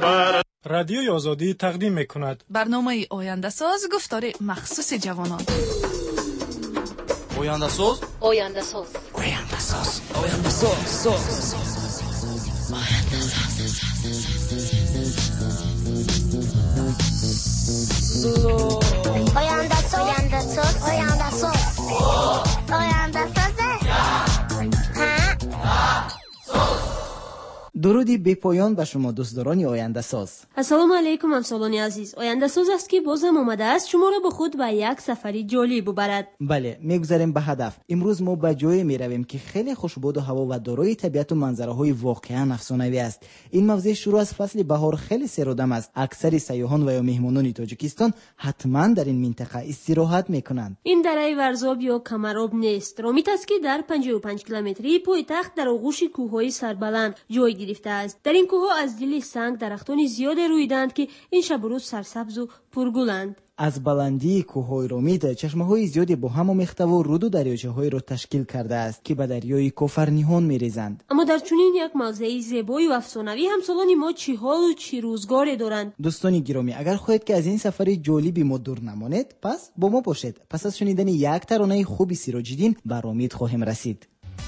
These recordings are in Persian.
رادیوی آزادی تقدیم میکند برنامه آینده ساز گفتار مخصوص جوانان. آینده ساز آینده ساز آینده ساز آینده ساز آینده ساز آینده ساز آینده ساز درودی بی پایان به شما دوستداران آینده ساز. السلام علیکم همسالان عزیز. آینده ساز است که بازم آمده است شما را به خود به یک سفری جالب ببرد. بله، میگذاریم به هدف. امروز ما به جایی میرویم که خیلی خوشبود و هوا و دارای طبیعت و منظره های واقعا افسانه‌ای است. این موضوع شروع از فصل بهار خیلی سرودم است. اکثر سیاحان و یا مهمانان تاجیکستان حتما در این منطقه استراحت میکنند. این دره ورزاب یا کمراب نیست. رامیت است که در 55 کیلومتری پایتخت در آغوش کوههای سربلند جای گرفته است. در این کوه از دل سنگ درختان زیاد رویدند که این شب و روز سرسبز و پرگلند. از بلندی کوههای رامید چشمه‌های زیادی با هم آمیخته و رود و دریاچه‌های را تشکیل کرده است که به دریای کوفرنیهان می‌ریزند. اما در چنین یک موضع زیبای و افسانه‌ای همسالان ما چه حال و چه روزگاری دارند. دوستان گرامی، اگر خواهید که از این سفر جالبی ما دور نمانید، پس با ما باشید. پس از شنیدن یک ترانه خوبی سیراج‌الدین به رامید خواهیم رسید.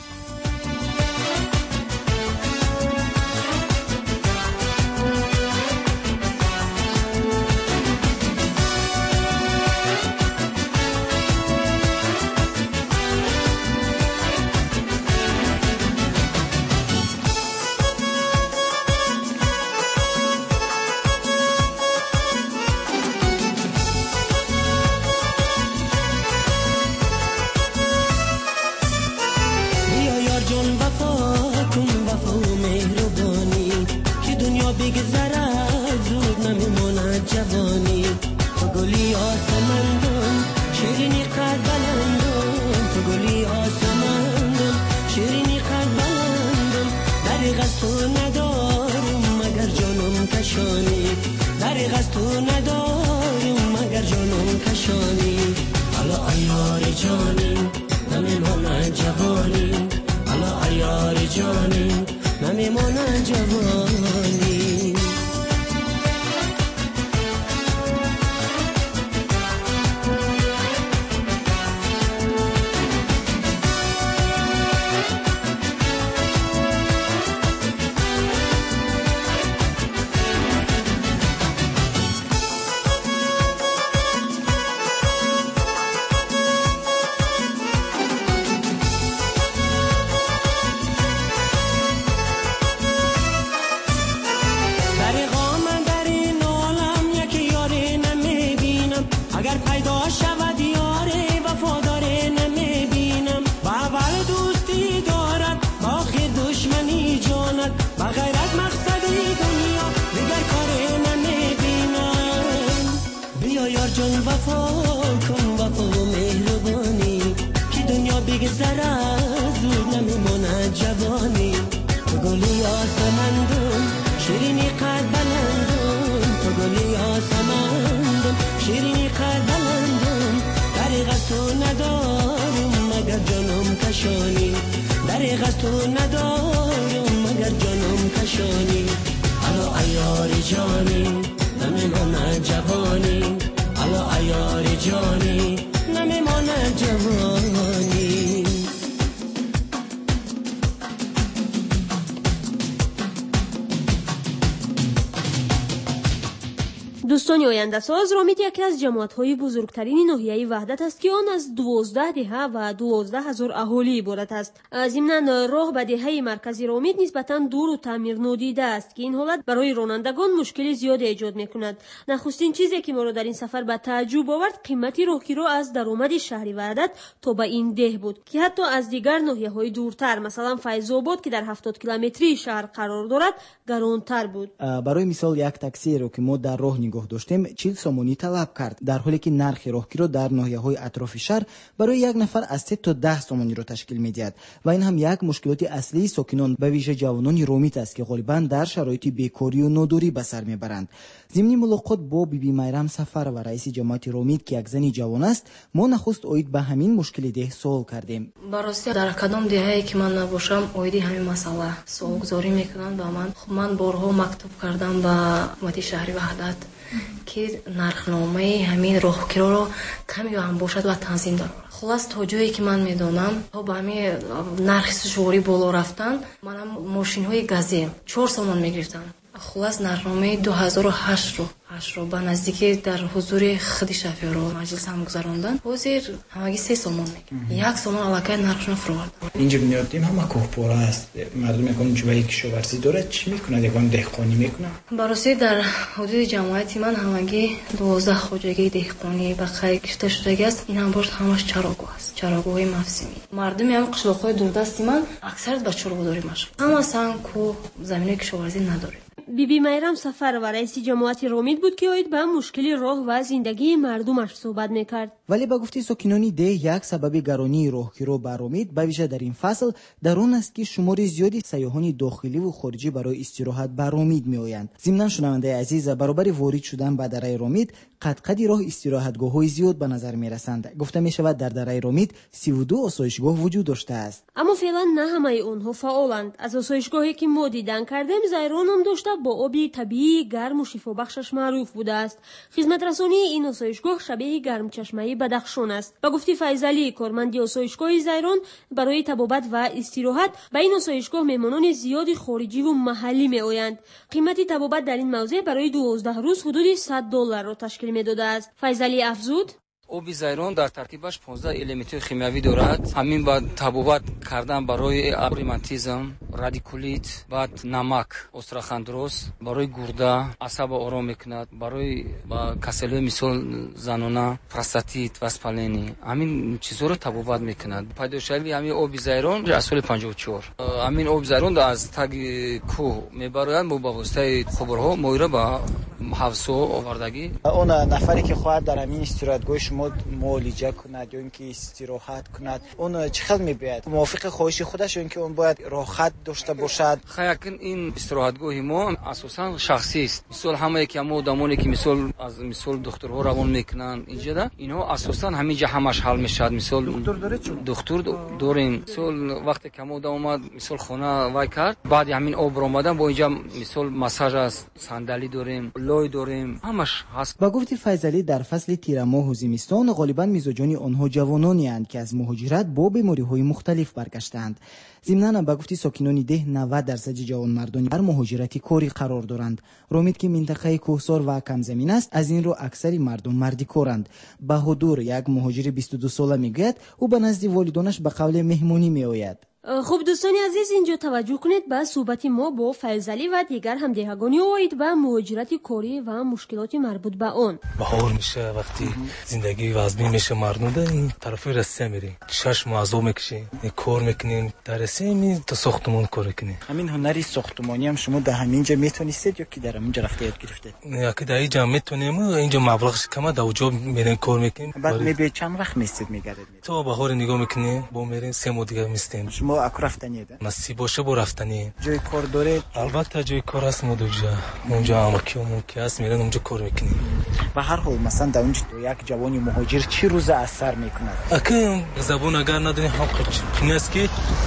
دوستان آینده ساز رامید یکی از جماعت‌های بزرگترین ناحیه وحدت است که آن از 12 دهه و 12,000 اهالی عبارت است. ضمناً راه به دهه مرکزی رامید نسبتاً دور و تعمیر نادیده است که این حالت برای رانندگان مشکل زیاد ایجاد می‌کند. نخستین چیزی که ما را در این سفر به تعجب آورد قیمت راهگیری از درآمد شهر وحدت تا به این ده بود که حتی از دیگر ناحیه‌های دورتر مثلا فیض‌آباد که در 70 کیلومتری شهر قرار دارد گرانتر بود. برای مثال یک تاکسی را که ما در راه نگاه نگاه داشتیم 40 سومونی طلب کرد، در حالی که نرخ راهگیری در ناحیه‌های اطراف شهر برای یک نفر از 3 تا 10 سومونی را تشکیل می‌دهد و این هم یک مشکلات اصلی ساکنان به ویژه جوانان رومیت است که غالباً در شرایط بیکاری و ناداری به سر میبرند. ضمن ملاقات با بیبی میرم سفر و رئیس جماعت رومیت که یک زنی جوان است، ما نخست اوید به همین مشکل ده سوال کردیم. براستی در کدام دهه‌ای که من نباشم اویدی همین مسئله سوالگزاری میکنن به من. خب من بارها مکتوب کردم به حکومت شهری وحدت که نرخنامه همین راهگیری رو کمی هم باشد و تنظیم دارم. خلاص تا جایی که من میدونم تا به همین نرخ سواری بالا رفتن منم ماشین های گازی 4 سومون میگرفتم. خلاص نرخنامه 2008 رو به نزدیکی در حضور خود شفیع رو مجلس هم گذراندن. حضور همگی 3 سومون میگه. 1 سومون علاقه نرخشون فروورد. اینجا میادیم همه کوهپورا است. مردم میگن چه یک کشاورزی داره چی میکنه؟ یگان دهقانی میکنه. برای در حدود جمعیت من همگی 12 خوجگی دهقانی به خیر گرفته شده است. این هم باش همش چراگاه است. چراگاهی موسمی. مردم هم قشلاق‌های دوردست من اکثریت به چراگاهداری مشغول. اما سن کو زمینه کشاورزی نداره. بیبی میرم سفر و رئیس جماعت رومیت بود که اوید به مشکل راه و زندگی مردمش صحبت میکرد. ولی به گفته ساکنان ده یک سبب گرانی راهگیری به رومیت به ویژه در این فصل در آن است که شمار زیادی سیاحان داخلی و خارجی برای استراحت به رومیت میآیند. ضمن شنونده عزیز، برابر وارد شدن به دره رومیت قد راه استراحتگاه‌های زیاد به نظر میرسند. گفته می شود در دره رومیت 32 آسایشگاه وجود داشته است. اما فعلا نه همه اونها فعالند. از آسایشگاهی که ما دیدن کردیم زیران هم داشته با آبی طبیعی گرم و شفابخشش معروف بوده است. خدمت رسانی این آسایشگاه شبیه گرم چشمه بدخشان است. با گفته فیضلی کارمند آسایشگاه زیران برای طبابت و استراحت به این آسایشگاه مهمانان زیادی خارجی و محلی می آیند. قیمت طبابت در این موضع برای 12 روز حدود $100 را تشکیل می‌داده است. فیضلی افزود: آب زیران در ترکیبش 15 المنت شیمیایی دارد. همین با طبابت کردن برای روماتیسم، رادیکولیت، بعد نمک، استخواندروز، برای گرده، عصب آرام میکند، برای با کسل مثل زنانه، پروستات، واسپالینی، همین چیزا رو طبابت میکند. پیداشوی همین آب زیران از سال 54. همین آب زیران از تگ کوه میبرند با واسطه خبرها مویره با حوضو آوردگی. اون نفری که خواهد در همین استراحتگاه شما معالجه کند یا اینکه استراحت کند، اون چقدر میباید موافق خواهش خودش اینکه اون باید راحت داشته باشد؟ خیلی این استراحتگاه ما اساسا شخصی است. مثلا همه که ما آدمانی که مثلا دکترها روان میکنن اینجا ده، اینا اساسا همینجا همش حل میشد. مثلا دکتر داره چون دکتر داریم. مثلا وقتی که ما اومد مثلا خونه وای کرد، بعد همین آب اومدن با اینجا مثلا مساج است، صندلی داریم، لای داریم، همش هست. با گفته فیضلی در فصل تیر ماه و زمستان غالبا مزاجان آنها جوانانی اند که از مهاجرت با بیماری‌های مختلف برگشتند. ضمناً با گفته ساکنان ده 90% جوانمردان در مهاجرتی کاری قرار دارند. رومیت که منطقه کوهسار و کم زمین است، از این رو اکثر مردم مردی کارند. بهادر یک مهاجر 22 ساله میگوید او به نزد والدانش به قول مهمونی میآید. خب دوستان عزیز، اینجا توجه کنید به صحبت ما با فیضلی و دیگر همدهگانی اوید به مهاجرت کاری و مشکلات مربوط به آن. بهار میشه وقتی زندگی وزبی میشه مردم این طرف رسته میری، چشم عزو میکشی، کار میکنین، درسه می تا ساختمان کار کنی. همین هنری ساختمانی هم شما در همینجا میتونید یا کی در همینجا رفته یاد گرفتید؟ نه که در اینجا میتونیم، اینجا مبلغش کمه در اونجا میرین کار میکنیم. بعد میبی چند وقت میستید میگردید؟ تو بهار نگاه میکنی با میرین 3 ماه دیگه میستیم. شما اکرفتنیه ده؟ نصیب باشه با رفتنی. جای کار داره؟ البته جای کار است اونجا اماکیمون که است میرن اونجا کار میکنیم. به هر حال مثلا در اونجا یک جوانی مهاجر چی روز اثر میکند؟ اگه زبان اگر ندونی هم نیست که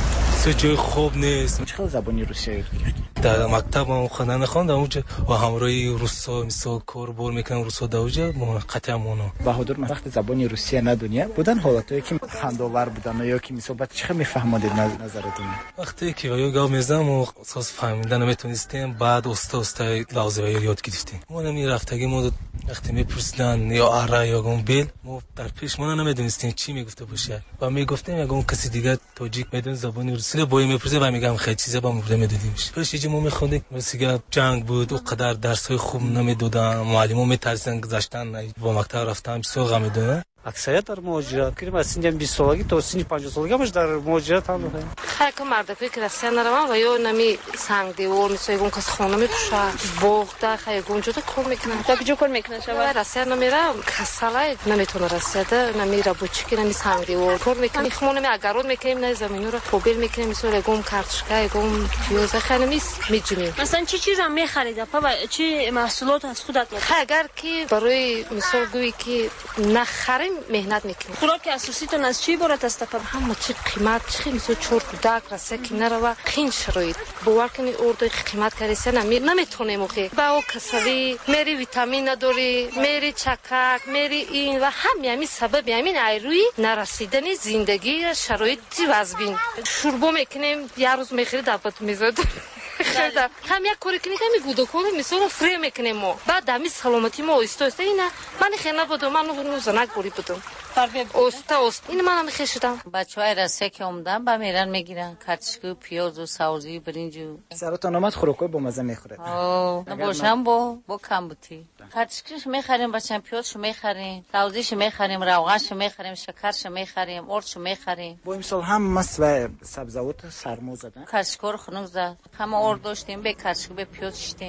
جای خوب نیست. چه زبانی روسیه یاد گرفتی؟ در مکتب هم خوندن خواندم اونجا و همراهی روسا مثلا کار بار میکنم روسا در اونجا قطعا مونا. بهادر وقتی زبانی روسیه ندونی بودن حالاتایی که خنداور بودن یا که مثلا بعد چه میفهمید نظرتون؟ وقتی که یا گام میزنم و اساس فهمیدن نمیتونستیم، بعد استا لازمه یاد گرفتیم. ما نمیرفتگی ما وقتی میپرسیدن یا اره یا گمبل ما در پیش ما نمیدونستیم چی میگفته باشه و میگفتیم اگه اون کسی دیگه تاجیک میدون زبان روسی بوی میپرسه و میگم خیلی چیزا با مورد میدادیم. پیش ما میخوندیم مثلا جنگ بود و قدر درسای خوب نمیدادن، معلمو میترسن گذاشتن با مکتب رفتن بسیار غم میدونن. اکثریت در مهاجرت کردیم از سن 20 سالگی تا سن 50 سالگی همش در مهاجرت هم بودیم. خیلی مردفی که رسیدن نروان و یا نمی سنگ دیوار مثل اون کس خونه میپوشه باغ خیلی اونجا کار میکنن. تا کجا کار میکنن شما؟ رسید نمیره کساله نمیتونه رسید نمیره بوچکی نمی سنگ دیوار کار میکنه. خونه می اگرود میکنیم نه زمینو رو کوبل میکنیم مثل اون کارتشکای اون پیاز خیلی میجمیم. مثلا چی چیزا میخرید و چی محصولات از خودت میخرید؟ اگر که برای مثال گویی که نخریم مهنت میکنیم. خوراک اساسیتون از چی عبارت است؟ همه چی قیمت چی مثل چور کودک رسه که نرو خین شروید باور کنی اردوی قیمت کریسه نمیتونه مخی با او کسلی میری ویتامین نداری میری چکک میری این و همین سبب همین ایروی نرسیدن زندگی شرایطی وزبین شوربو میکنیم یه روز میخری دعوت میزد هم یک کاری کنی کمی گودو کنی مثلا فری میکنیم ما بعد دمی سلامتی ما استوسته اینا من خیلی نبودم من نوزنک بوری بودم اوست این من هم خیلی شدم بچهای رسه که اومدن با میرن میگیرن کارتشکو پیاز و سبزی برنج سرتون اومد خوراکای با مزه میخورید نباشم با کم بودی کارتشکش میخریم بچم پیازش میخریم سبزیش میخریم روغنش میخریم شکرش میخریم ارچ میخریم با امسال هم مس و سبزیات سرما زدن کارتشکو خنوز زد همه ارد داشتیم به کارتشکو به پیاز شدیم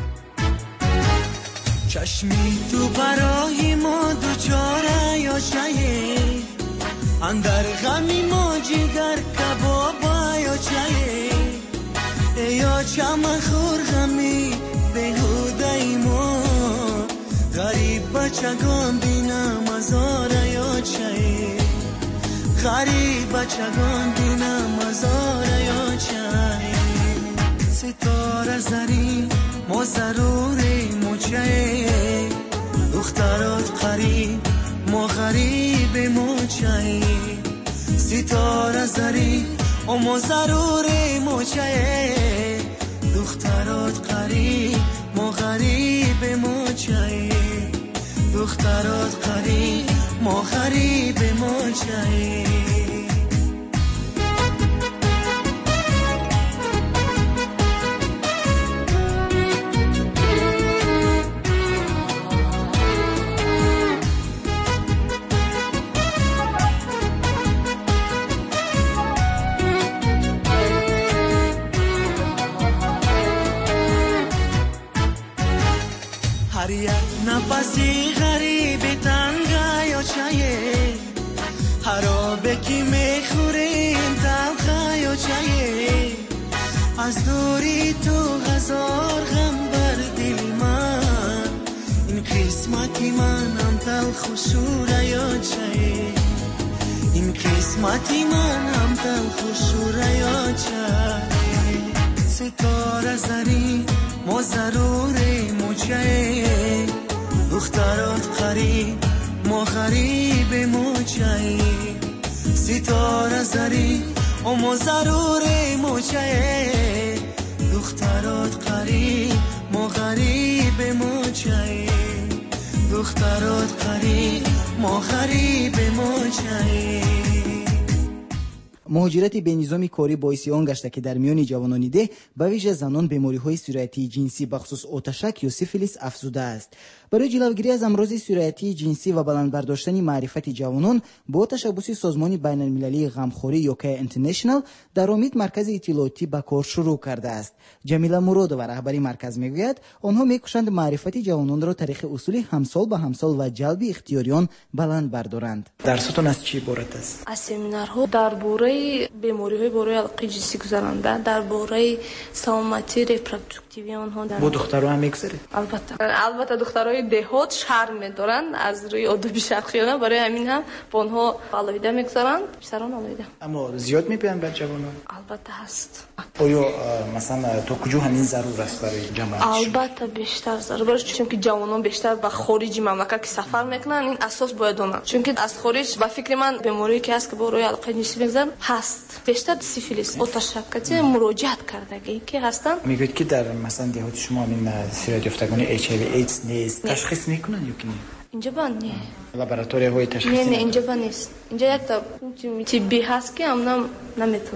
چشمی تو برای ما دوچاره یا چایه اندر غمی ما جگر کبابا یا چایه یا چم خور غمی بهوده ما غریب بچگان بینم ازاره یا چایه غریب بچگان بینم ازاره یا چایه ستاره زری ما ضروری موچه دخترات قریب ما غریب موچه ستاره زری ما ضروری موچه دخترات قریب ما غریب موچه دخترات قریب ما غریب موچه هر یک نفسی غریب تنگا یا چایه هر آبه که میخوریم تلخه یا چایه از دوری تو هزار غم بر دل من این قسمتی منم تلخ و شوره یا چایه این قسمتی منم تلخ و شوره یا چایه ستاره زری ما ضروری موچه دخترات قریب ما غریب موچه ستاره زری ما ضروری موچه دخترات قریب ما غریب موچه دخترات قریب ما غریب موچه مهاجرت بنظام کاری باعث آن گشته که در میان جوانان ده به ویژه زنان بیماری‌های سرایتی جنسی بخصوص آتشک یا سیفیلیس افزوده است. برای جلوگیری از امراض سرایتی جنسی و بلند برداشتن معرفت جوانان با تشبث سازمان بین‌المللی غمخوری یوکی اینترنشنال در امید مرکز اطلاعاتی به کار شروع کرده است. جمیله مراد و رهبری مرکز میگوید آنها میکوشند معرفت جوانان را طریق اصول همسال به همسال و جلب اختیاریان بلند بردارند. درستون از چی عبارت است؟ از سمینارها درباره بیماری‌های برای علاقه جنسی گذرانده، درباره سلامتی ریپروداکتیوی آنها. با دخترها هم میگذارید؟ البته دخترای دهات شرم می‌دارن از روی آداب شرقیانه، برای همین هم با آنها علایده می‌گذارن، پسران علایده. اما زیاد می‌پیان بر جوانان؟ البته هست. آیا مثلا تا کجا همین ضرور است برای جماعت؟ البته بیشتر ضرور است، چون که جوانان بیشتر به خارج مملکت که سفر میکنن این اساس باید دونن، چون که از خارج به فکر من بیماری که هست که برای علاقه جنسی می‌گذرن هست، بیشتر سیفیلیس، آتشکتی مراجعت کردگی که هستن. میگوید که در مثلا دهات شما این سرایت یافتگان اچ آی وی ایدز نیست، تشخیص میکنن یا که نه؟ اینجا نه. لابراتوری های تشخیصی نه اینجا نیست. اینجا یک تا طبی هست که هم نمیتونن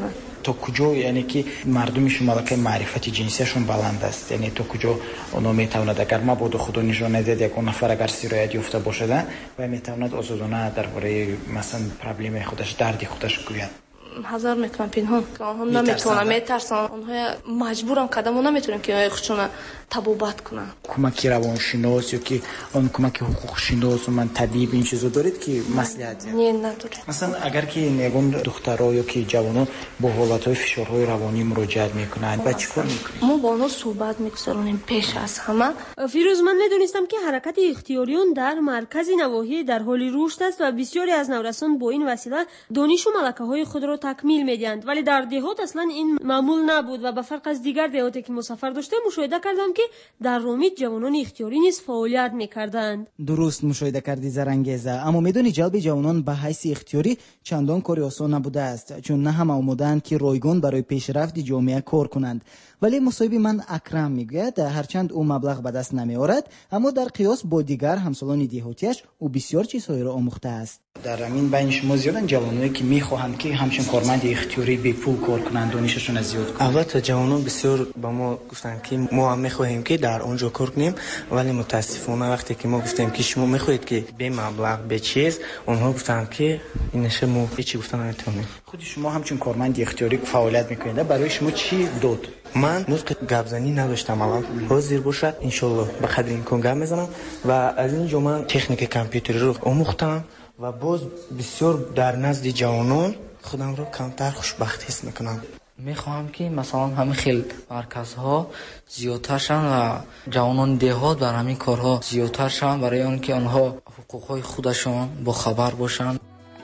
تا کجا یعنی که مردم شما که معرفت جنسیشون بلند است، یعنی تا کجا اونا میتواند اگر ما بود خدا نشون ندهد یک نفر اگر سرایت یافته باشه و میتواند آزادانه درباره مثلا پرابلم خودش درد خودش گوید. حذر میکنم پنهان که آنها نمیتونن، میترسن، آنها مجبورن کدام نمیتونن که خودشون تبابت کنن. کمک روانشناس یا که اون کمک حقوق شناس و من طبیب این چیزو دارید که مصلحت نه نداره. مثلا اگر که نیگون دخترها یا که جوانان با حالتهای فشارهای روانی مراجعت میکنن و چیکار میکنید؟ ما با اونها صحبت میگذارونیم پیش از همه. فیروز، من ندونستم که حرکت اختیاریون در مرکز نواحی در حال رشد است و بسیاری از نورسان با این وسیله دانش و ملکه‌های خود را تکمیل میدهند، ولی در دهات اصلا این معمول نبود و به فرق از دیگر دهاتی که مسافر داشتم مشاهده کردم که در رومیت جوانان اختیاری نیز فعالیت میکردند. درست مشاهده کردی زرنگیزه، اما میدونی جلب جوانان به حیث اختیاری چندان کاری آسان نبوده است، چون نه همه آماده‌اند که رایگان برای پیشرفت جامعه کار کنند. ولی مصاحب من اکرم میگوید هرچند او مبلغ به دست نمیآورد، اما در قیاس با دیگر همسالان دهاتیش او بسیار چیزهایی را آموخته است. در همین بین شما زیادن جوانایی که میخواهند که همچون کارمند اختیاری به پول کار کنند، دانششون زیاد کنند. البته جوانان بسیار با ما گفتند که ما هم میخواهیم که در اونجا کار کنیم، ولی متاسفانه وقتی که ما گفتیم که شما میخواهید که به مبلغ به چیز، اونها گفتند که این شما هیچی گفتن نمیتونید. خود شما همچون کارمند اختیاری فعالیت میکنید، برای شما چی داد؟ من نطق گپزنی نداشتم، الان حاضر باشد ان شاء الله به قدر امکان گپ میزنم و از اینجا من تکنیک کامپیوتری رو آموختم و باز بسیار در نزد جوانان خودم رو کمتر خوشبخت حس میکنم. میخواهم که مثلا همین خیلی مرکزها زیادتر شن و جوانان دهات بر همین کارها زیادتر شن، برای آنکه آنها حقوقهای خودشان با خبر باشن.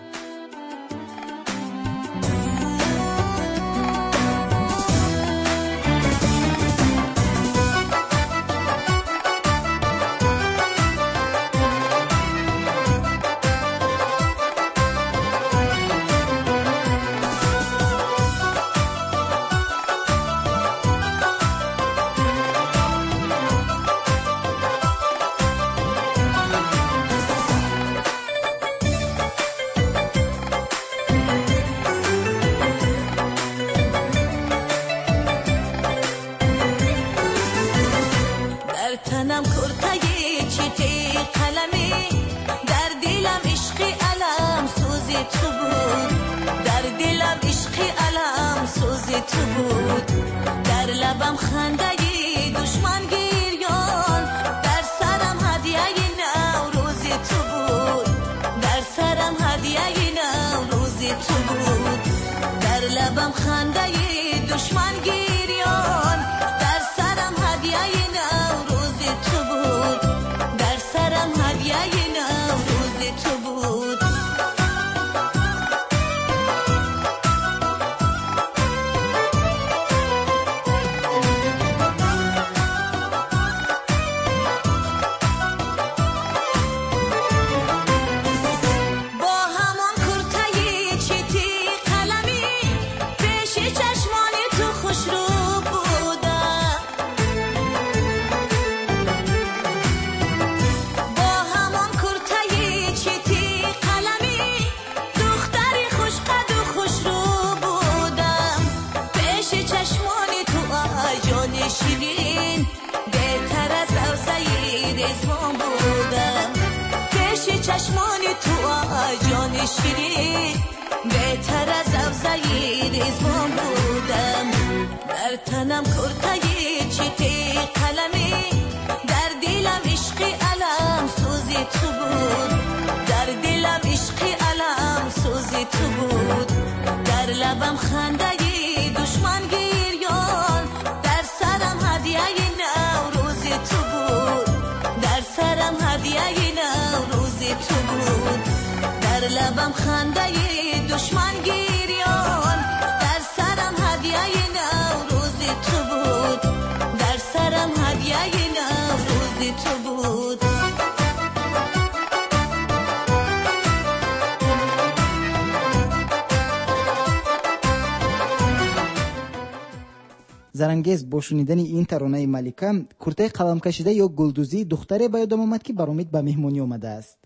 زرنگیز با شنیدن این ترانه ملیکا، کرته قلم کشیده یا گلدوزی دختری به یادم آمد که برامید به مهمانی آمده است.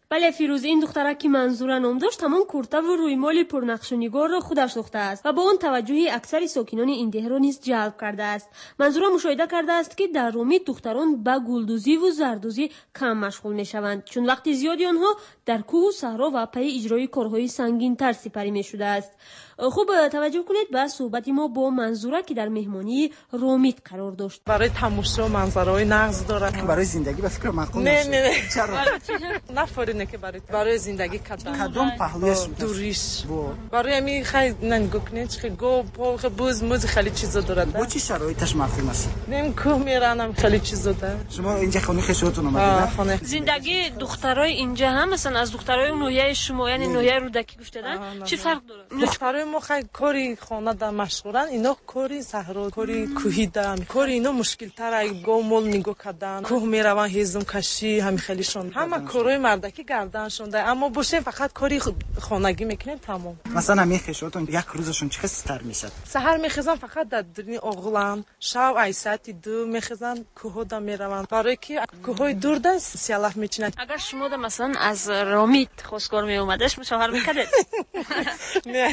بله فیروز، این دخترک که منظوره نام داشت همان کرته و رویمال پرنقش و نگار را خودش ساخته است و با آن توجه اکثر ساکنان این ده را نیز جلب کرده است. منظوره مشاهده کرده است که در رومیت دختران به گلدوزی و زردوزی کم مشغول میشوند، چون وقت زیادی آنها در کوه و صحرا و پی اجرای کارهای سنگین تر سپری می شده است. خوب توجه کنید به صحبت ما با منظوره که در مهمانی رومیت قرار داشت. برای تماشا منظره‌های نغز داره. برای زندگی به فکر معقول نه چرا؟ نفرینه که برای زندگی کدام پهلوش دوریش برای همین خیلی نگاه کنید خیلی گو پاخ بوز موز خیلی چیزا داره. با چی شرایطش مفهوم است؟ نیم کوه میرانم خیلی چیزا داره. شما اینجا خونه خودتون اومدید؟ زندگی دخترای اینجا هم مثلا از دخترای نوعی شما یعنی نوعی رودکی گفته دادن چی فرق داره؟ دخترای ما خیلی کاری خانه در مشغولن، اینا کاری صحرا کاری کوهیدن کاری اینا مشکل تر گومول نگاه کردن کوه میروان هیزم کشی همین خیلی شون همه کارهای مردکی گردن شونده اما باشه فقط کاری خانگی میکنن تمام. مثلا همین خشوتون یک روزشون چه خستر میشد؟ سحر میخزن فقط در درین اغلان شب ای ساعت 2 میخزن کوه دا میروان برای که کوههای دور ده سیالاف میچینن. اگر شما مثلا از رومیت خواستگار می اومدش شوهر میکردید؟ نه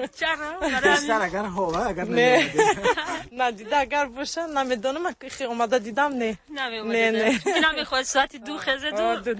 چرا؟ اگر هوا اگر نه دیده اگر باشه نمیدونم که اومده دیدم نه نمیخواد ساعت 2 خزه دو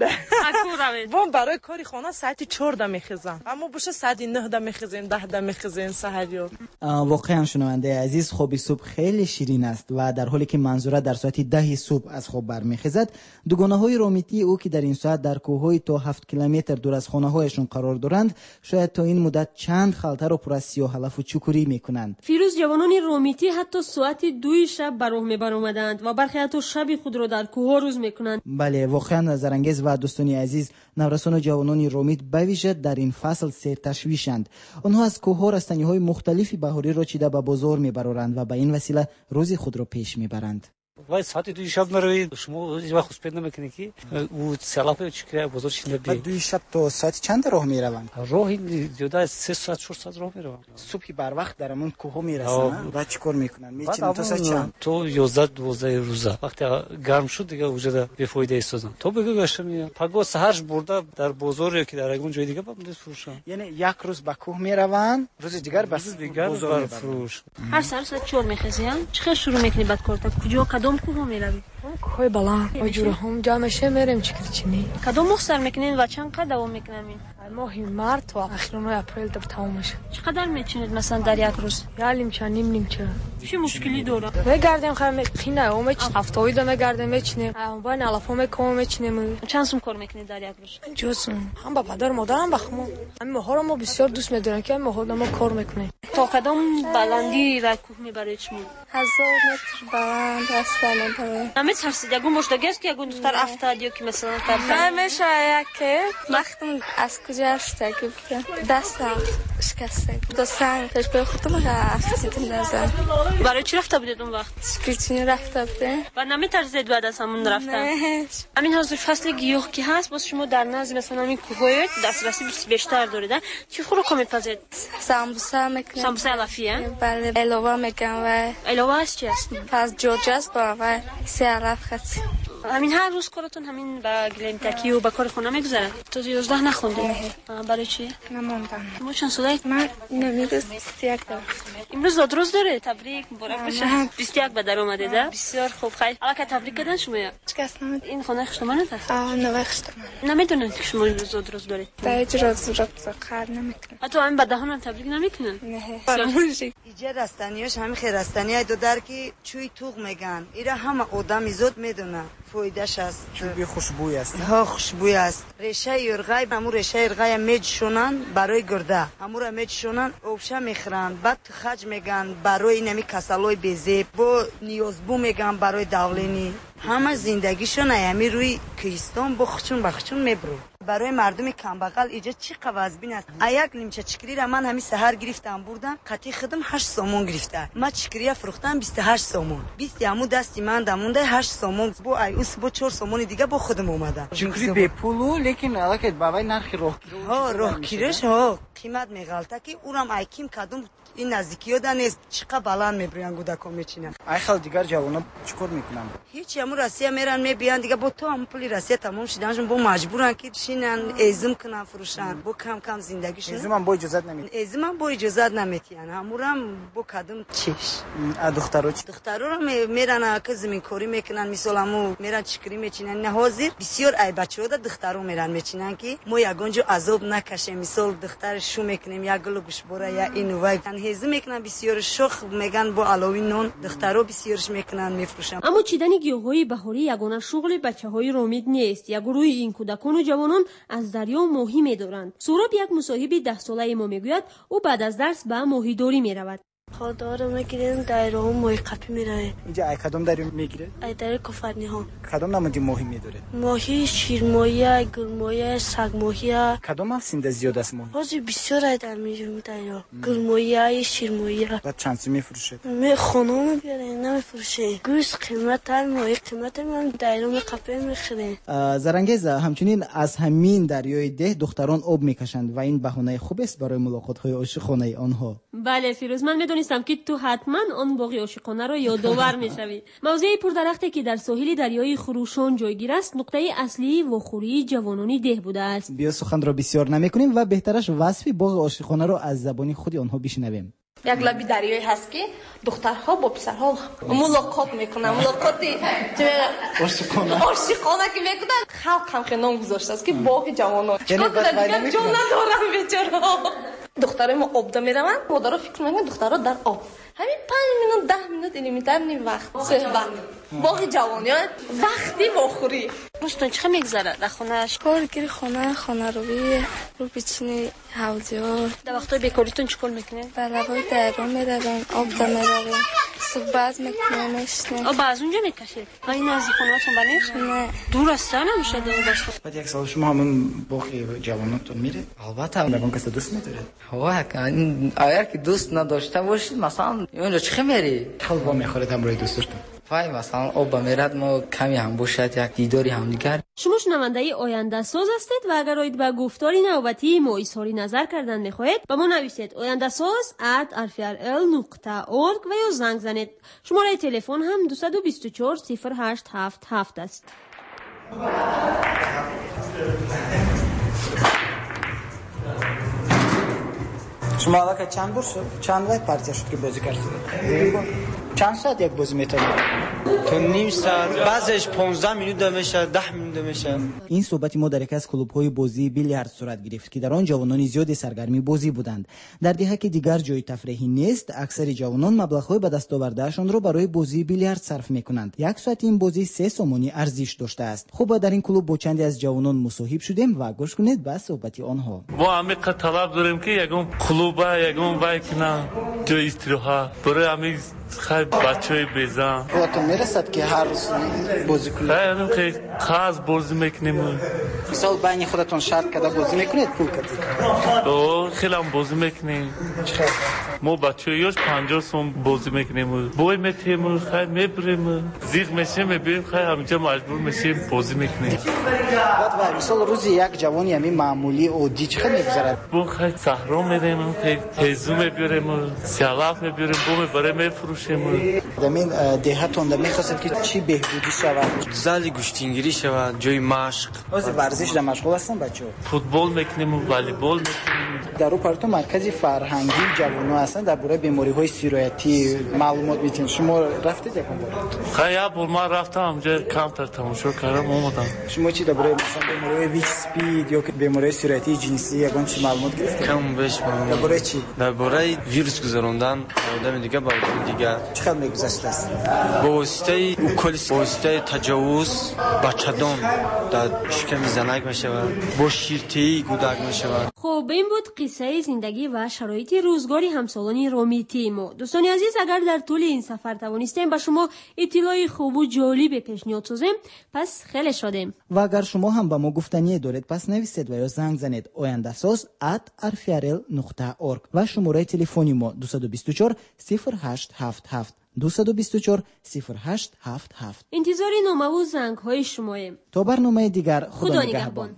بون برای کاری خانه ساعت 4 میخزن اما باشه ساعت 9 میخزن 10 میخزن سحریو. واقعا شنونده عزیز خواب صبح خیلی شیرین است و در حالی که منظوره در ساعت 10 صبح از خواب برمیخیزد دوگانه‌های رومیتی او که در این ساعت در کوههای تا 7 کیلومتر دور از خانه‌هایشون قرار دارند شاید تا این مدت چند خلطه رو پر از سیاه علف و چوکوری میکنند. فیروز جوانان رومیتی حتی ساعت 2 شب بر راه میبرآمدند و برخی حتی شب خود را در کوه روز میکنند. بله واقعا نظرانگیز و دوستان عزیز، نورسان و جوانان رومیت بویژه در این فصل سیر تشویشند. آنها از کوه‌ها رستنی‌های مختلفی بهاری را چیده به بازار میبرند و به این وسیله روزی خود را پیش میبرند. وای ساعت 2 شب میروید شما هیچ وقت خود نمیکنید که او سلاف چکره بازار شینده بی 2 شب تا ساعت چند راه میروند؟ راه زیاده 3 ساعت 4 ساعت راه میروند. صبح بر وقت در همون کوه میرسن و چیکار میکنن؟ میچینن تا ساعت چند؟ تو 11 12 روزه وقتی گرم شد دیگه وجود به فایده ایستادن تو بگو گشتم پگاه سحرش برده در بازار که در اون جای دیگه بعد فروشن. یعنی یک روز به کوه میروند روز دیگر بس بازار فروش. هر ساعت 4 میخزین چه شروع میکنی بعد کارت کجا کدام کوه میروی؟ کوه بلند اجوره هم جامشه میریم چیکارچینی کدام ماه سر میکنین و چند قد دوام میکنین؟ ماه مارس و اخر ماه اپریل در تمام میشه. چقدر میچینید مثلا در یک روز؟ یالیم چه نیم چه چه مشکلی داره؟ میگردیم خینه اوم هفته‌ای دو میگردیم میچینیم با نلافو میکنیم میچینیم. چند سوم کار میکنید در یک روز؟ جوسم هم با پدر مادرم بخمو همین ماها رو ما بسیار دوست میداریم که ماها ما کار میکنیم. تا کدام بلندی را کوه میبرید شما؟ 1000 متر بلند است. همه ترسید یگون مشتاق است که یگون دختر افتاد یا که مثلا نمیشه که وقتی از کجا اشتاقی بوده دستم شکسته دستم پیش به خودم رفتید نزد. برای چی رفته بودید اون وقت؟ سکیتینی رفته بوده و نمیترسید بعد از همون رفتن؟ همین حاضر فصل گیاه که هست باز شما در نزد مثلا همین کوه‌های دسترسی بیشتر دارید چی خوراک میپزید؟ سامبوسا میکنم. سامبوسا علفیه؟ بله الوا میکنم و الوا است چی است؟ پس جوجه است با سیالاف خاطی. همین هر روز کارتون همین با گلنتکی و با کار خونه میگذره؟ تو 11 نخوندی؟ برای چی؟ نموندم. ما چند ساله؟ من نمیدونم 21 دارم. امروز زادروز داره تبریک مبارک باشه. 21 به در اومده ده؟ بسیار خوب خیلی. حالا که تبریک کردن شما یا؟ چیکار نمید؟ این خونه خشتمانه است؟ نه خشتمان. نمیدونن که شما امروز زادروز دارید. باید روز کار نمیکنم. حتی همین به دهانم تبریک نمیکنن؟ نه. اینجا رستنیاش همین خیر رستنیای دو در که چوی توغ میگن. ایرا همه آدم زود میدونه. فایدهش است. چوبی خوشبوی است. ها خوشبوی است. ریشه یرغای همون ریشه یرغای میجشونن برای گرده. همون میجشونن اوبشه میخرن. بعد خرج میگن برای نمی کسالای بیزه. با نیازبو میگن برای دولینی. همه زندگیشون ایمی روی کوهستان بخچون میبرو. برای مردم کمبغل اینجا چی قوازبین است. یک نیمچه چکری را من همین سحر گرفتم بردم قطعی خودم 8 سومون گرفته. ما چکری فروختم 28 سومون. 20 همون دستی من دمونده 8 سومون بو ایوس بو 4 سومون دیگه با خودم اومده. چکری به پولو لیکن الکی بابای نرخ راه کیرش ها قیمت میغلطه که اونم ایکیم کدوم این نزدیکی‌ها نیست چقدر بلند میبرن گودکا میچینن. ای خال دیگر جوانا چیکار میکنن؟ هیچ همون روسیه میرن میبیان دیگه با تو هم پولی روسیه تمام شدنشون با مجبورن که میچینن ازم کنن فروشن با کم کم زندگیشون ازم هم با اجازت نمیدن ازم هم با اجازت نمیتین همورم با کدوم چش دخترا میرن که زمین کاری میکنن مثلا میرن چکری میچینن نه حاضر بسیار ای بچه‌ها دخترا میرن میچینن که ما یگانجا عذاب نکشیم مثلا دختر شو میکنیم یک گل گوشبره یا اینو و هزم میکنن بسیار شخ میگن با علاوه نون دخترا بسیارش میکنن میفروشن. اما چیدن گیاهای بهاری یگانه شغل بچه‌های رومید نیست. یک گروه این کودکان و جوانان از دریا ماهی می‌دارند. سوراب یک مصاحب 10 ساله ما میگوید او بعد از درس به ماهیداری میرود. خوددار میگیریم دایره ها ماهی قپی میره. اینجا ای کدام دریا میگیره؟ ای دایره کفرنی ها. کدام نمودی ماهی میداره؟ ماهی شیر ماهی، گل ماهی، سگ ماهی. کدام مفصل زیاد است ماهی؟ بازی بسیار ای در میجیم دایره. گل ماهی، شیر ماهی. بعد چند سی میفروشه؟ می خانم بیاره نمیفروشه. گوش قیمت ماهی قیمت من دایره می قپی میخره. زرنگیز همچنین از همین دریای ده دختران آب میکشند و این بهانه خوب است برای ملاقات های عاشقانه آنها. بله فیروز، من میدونستم که تو حتما آن باغ عاشقانه را یادآور میشوی. موضوع پردرختی که در ساحل دریای خروشان جایگیر است نقطه اصلی وخوری جوانانی ده بوده است. بیا سخن را بسیار نمیکنیم و بهترش وصف باغ عاشقانه را از زبان خود آنها بشنویم. یک لبی دریایی هست که دخترها با پسرها ملاقات میکنن. ملاقاتی عاشقانه که میکنن. خلق هم خیلی نام گذاشته است که باغ جوانان. چیکار کنن دیگه جون ندارن بیچاره‌ها. دخترای ما آب میروند. مادرها فکر میکنن دخترها در آب. همین 5 مینوت 10 مینوت الیمیتر نیم وقت صحبت. باغ جوانی وقتی بخوری. مشتون چه میگذره در خونه‌اش؟ کار گیری خانه روی رو بچینی حوضی‌ها. در وقتای بیکاریتون چیکار میکنین؟ در لبای دریا میرویم، آب میرویم. صحبت میکنیم اشتن. آب از اونجا میکشید. و این از خونه‌تون بنیش؟ نه. دور است نمیشه دور باشه. بعد یک سال شما همون باغ جواناتون میره؟ البته نگون کسی دوست نداره. اگر که دوست نداشته باشید مثلا اونجا چه میری؟ حلوا میخورید همراه دوستتون. وای مثلا آب میرد ما کمی هم باشد یک دیداری هم دیگر. شما شنونده آینده ساز هستید و اگر آید به گفتاری نوبتی ما اظهار نظر کردن میخواهید با ما نویسید آینده ساز @rfrl.org و یا زنگ زنید. شماره تلفن هم 224 0877 است. شما الان چند بار شد؟ چند وقت پارتی شد که بازی کردید؟ چند ساعت یک بازی میتونید؟ تو نیم ساعت، بعضش 15 مینوت میشه، 10 مینوت میشه. این صحبت ما در یکی از کلوب‌های بازی بیلیارد صورت گرفت که در آن جوانان زیادی سرگرمی بازی بودند. در دهه دیگر جای تفریحی نیست، اکثر جوانان مبلغ‌های به دست آوردهشان را برای بازی بیلیارد صرف می‌کنند. یک ساعت این بازی 3 سومانی ارزش داشته است. خب در این کلوب با چندی از جوانان مصاحبه شدیم و گوش کنید به صحبت آنها. ما همه طلب داریم که یگون کلوب یگون وایکنا جای استراحت برای همه خیلی بچه‌های بزن. تو میرسد که هر روز بازی کنید؟ خیلی خاص بازی میکنیم. مثلا بین خودتون شرط کرده بازی میکنید پول کردید؟ خیلی هم بازی میکنیم. ما بچه‌هایش 50 سوم بازی میکنیم. بوی میتیم خیلی میبریم. زیغ میشیم میبریم خیلی همینجا مجبور میشیم بازی میکنیم. بعد مثلا روزی یک جوانی همین معمولی عادی چقدر میگذره؟ بو خیلی صحرا میریم، خیلی هزو میبریم، سیالاف میبریم، بو میبریم میفروشیم. دمین دهاتون دمی خواستید که چی بهبودی شود؟ زل گوشتینگیری شود، جای مشق. از ورزش در مشغول هستن بچه‌ها؟ فوتبال میکنیم و والیبال میکنیم. در اون پارتو مرکزی فرهنگی جوانان هستن درباره بیماری‌های سیرایتی معلومات میتین. شما رفتید یکم بار؟ خیلی بار ما رفتم اونجا کمتر تماشا کردم اومدم. شما چی درباره مثلا بیماری‌های ویچ اسپید یا بیماری‌های سیرایتی جنسی یگان چی معلومات گرفتید؟ کم بیش درباره چی؟ درباره ویروس گذراندن آدم دیگه با دیگه چقدر میگذشته است؟ با واسطه اوکولیس، با واسطه تجاوز بچه‌دان در شکم زنک میشود، با شیرتی کودک میشود. خب این بود قصه زندگی و شرایط روزگاری همسالان رامیتی ما. دوستان عزیز اگر در طول این سفر توانستیم با شما اطلاعی خوب و جالب پیشنهاد سازیم پس خیلی شادیم. و اگر شما هم با ما گفتنی دارید پس نویسید و یا زنگ زنید oyandasaz@rfrl.org و شماره تلفنی ما 224 0877 224 0877. انتظاری نامه و زنگ های شماییم. تا برنامه دیگر خدا نگهبان.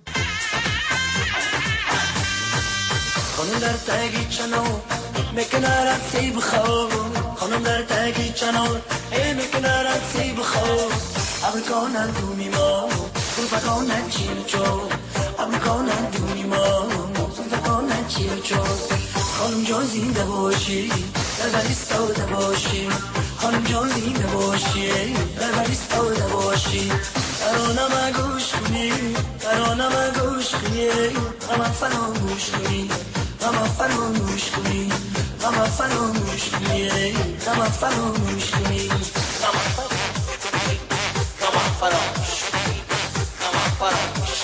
خانم در تگی چنار میکنارم سی بخواب، خانم در تگی چنار میکنارم سی بخواب، ابرکانم تو میما، گلفکانم چین چو میکنن دونی ما فکرانن چی و چوز خانم جان زنده باشی در بری ساده باشی خانم جان زنده باشی در بری ساده باشی ترانم گوش کنی ترانم گوش کنی غم فراموش کنی غم فراموش کنی غم فراموش کنی غم فراموش کنی غم فراموش غم فراموش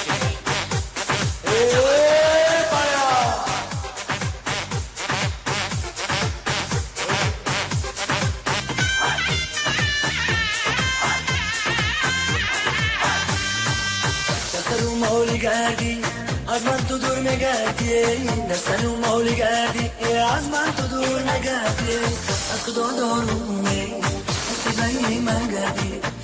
گردی از من تو دور میگردی دستنو مولی گردی از من تو دور میگردی از خدا دارومی از سیبایی من گردی